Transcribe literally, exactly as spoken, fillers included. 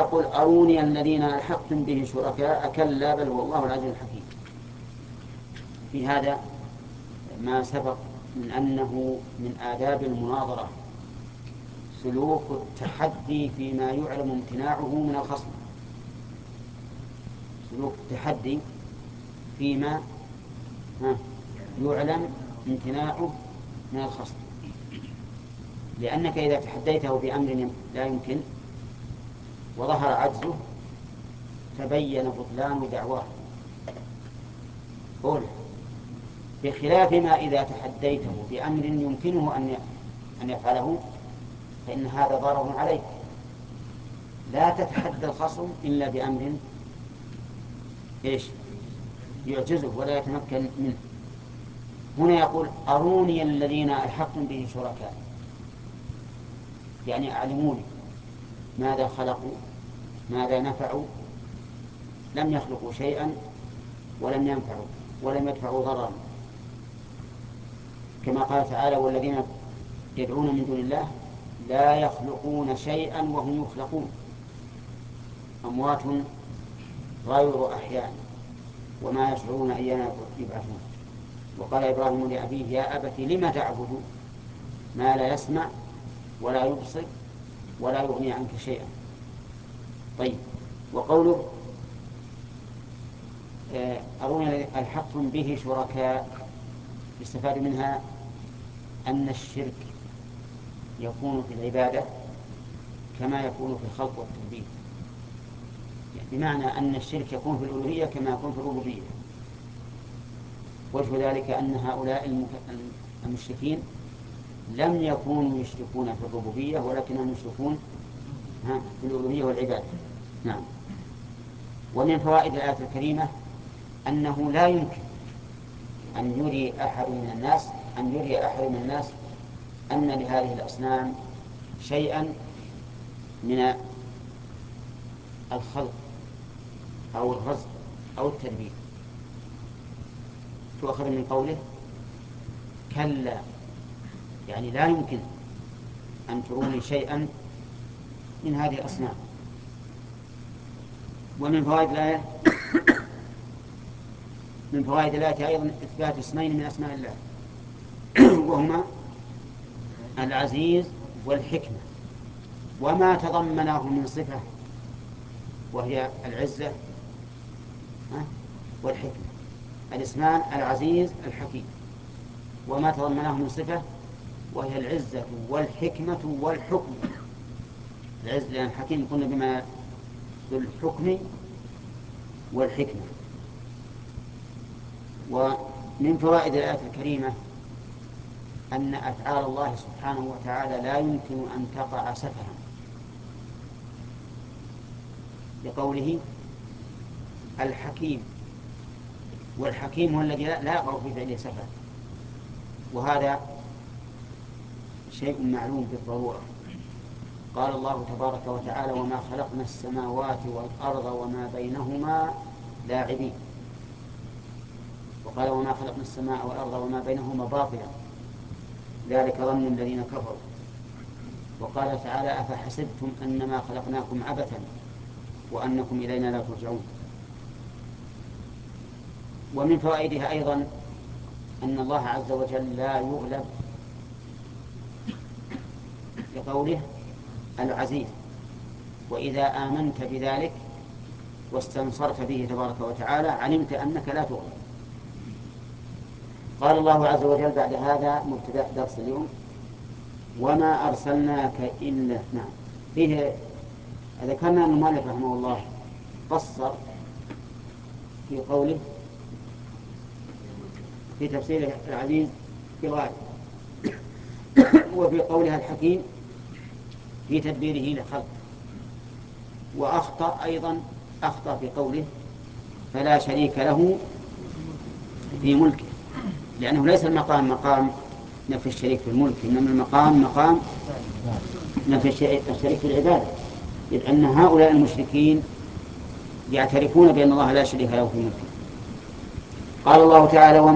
قل أروني الذين ألحقتم به شركاء كلا بل هو الله العزيز الحكيم. في هذا ما سبق من أنه من آداب المناظرة سلوك التحدي فيما يعلم امتناعه من الخصم، سلوك التحدي فيما يعلم امتناعه من الخصم، لأنك إذا تحديته بأمر لا يمكن وظهر عجزه تبين بطلان دعواه قوله، بخلاف ما إذا تحديته بأمر يمكنه أن يفعله فإن هذا ضرر عليك. لا تتحدى الخصم إلا بأمر إيش يعجزه ولا يتمكن منه. هنا يقول أروني الذين ألحقتم به شركاء، يعني أعلموني ماذا خلقوا ماذا نفعوا. لم يخلقوا شيئا ولم ينفعوا ولم يدفعوا ضررا، كما قال تعالى والذين يدعون من دون الله لا يخلقون شيئا وهم يخلقون أموات غير أحياء وما يشعرون أيان يبعثون. وقال إبراهيم لأبيه يا أبت لم تعبد ما لا يسمع ولا يبصر ولا يغني عنك شيئا. طيب، وقوله أروني ألحقتم به شركاء يستفاد منها أن الشرك يكون في العبادة كما يكون في الخلق والتدبير، يعني بمعنى أن الشرك يكون في الألوهية كما يكون في الربوبية. وجه ذلك أن هؤلاء المشركين لم يكونوا يشركون في الربوبية ولكنهم يشركون في الألوهية والعبادة. نعم. ومن فوائد الآية الكريمة أنه لا يمكن أن يري أحد من الناس أن يري أحد من الناس أن لهذه الأصنام شيئا من الخلق أو الرزق أو التدبير. تؤخذ من قوله كلا، يعني لا يمكن أن تروني شيئا من هذه الأصنام. ومن فوائد الآية من فوائد الآية أيضا إثبات اسمين من أسماء الله وهما العزيز والحكمة، وما تضمناه من صفة وهي العزة والحكمة. الاسمان العزيز الحكيم، وما تضمناه من صفة وهي العزة والحكمة والحكم. العز لأن الحكيم قلنا بما بالحكم والحكمة. ومن فوائد الآية الكريمة أن أفعال الله سبحانه وتعالى لا يمكن أن تقع سفها، لقوله الحكيم، والحكيم هو الذي لا يقع في فعله سفه، وهذا شيء معلوم بالضرورة. قال الله تبارك وتعالى وما خلقنا السماوات والأرض وما بينهما لاعبين، وقال وما خلقنا السماء والأرض وما بينهما باطلا ذلك ظن الذين كفروا. وقال تعالى أفحسبتم أنما خلقناكم عبثا وأنكم إلينا لا ترجعون. ومن فوائدها أيضا أن الله عز وجل لا يغلب، لقوله العزيز وإذا آمنت بذلك واستنصرت به تبارك وتعالى علمت أنك لا تغلب. قال الله عز وجل بعد هذا مبتدأ درس اليوم وما أرسلناك إلا نعم. فيه ذكرنا أن المؤلف رحمه الله قصر في قوله في تفسير العزيز بالغالب وفي قولها الحكيم في تدبيره لخلقه، وأخطأ أيضا أخطأ في قوله فلا شريك له في ملكه، لأنه ليس المقام مقام نفي الشريك في الملك، إنما المقام مقام نفي الشريك في العبادة، إذ أن هؤلاء المشركين يعترفون بأن الله لا شريك له في ملكه. قال الله تعالى